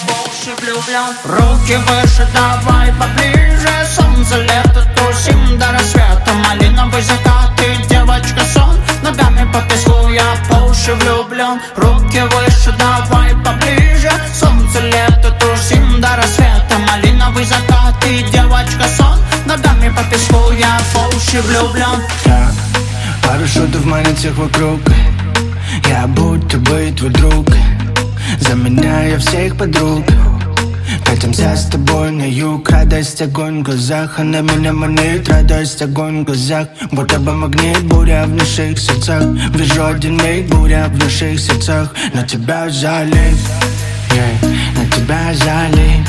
по уши влюблен. Руки выше, давай поближе. Солнце, лето, тусим до рассвета. Малиновый закат и девочка сон. Ногами по песку, я по уши влюблен. Руки выше, давай поближе. Солнце, лето, тусим до рассвета. Малиновый закат и девочка сон. Ногами по песку, я по уши влюблен. Парашютов манит всех вокруг. Я будто бы твой друг, заменяя всех подруг. Катимся с тобой на юг. Радость, огонь в глазах. Она меня манит. Радость, огонь в глазах. Будто бы магнит, буря в наших сердцах. Вижу один миг, буря в наших сердцах. На тебя залип, на тебя залип,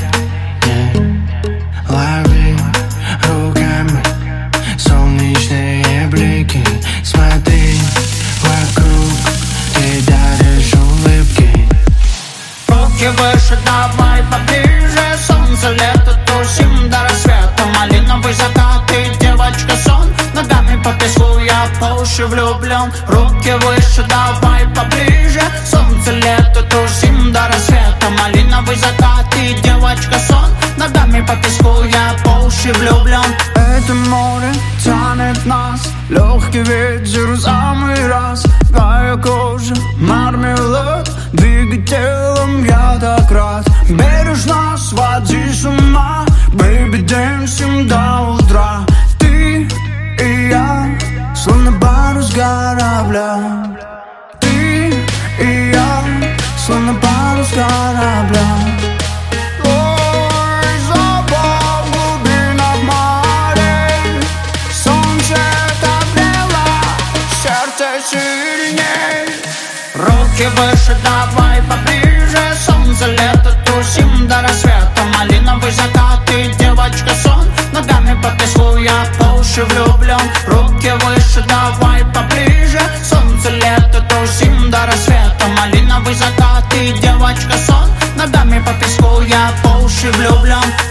лови руками солнечные блики. Смотри вокруг, ты даришь улыбки. Руки выше, давай поближе. Солнце, лето, тусим до рассвета. Малиновый закат и девочка сон. Ногами по песку, я по уши влюблен. Руки выше, давай поближе. Солнце, лето, тусим до рассвета. Малиновый закат и девочка сон. Ногами по песку, я по уши влюблен. Это море тянет нас, легкий ветер в самый раз. Твоя кожа, мармелад, двигай телом, я так рад. Бережно своди с ума, baby, dancing до утра. Ты и я, словно парус корабля. Ты и я, словно парус корабля. Руки выше, давай поближе. Солнце, лето, тусим до рассвета. Малиновый закат и девочка сон. Ногами по песку, я по уши влюблен. Руки выше, давай поближе. Солнце, лето, тусим до рассвета. Малиновый закат и девочка сон. Ногами по песку, я по уши влюблен.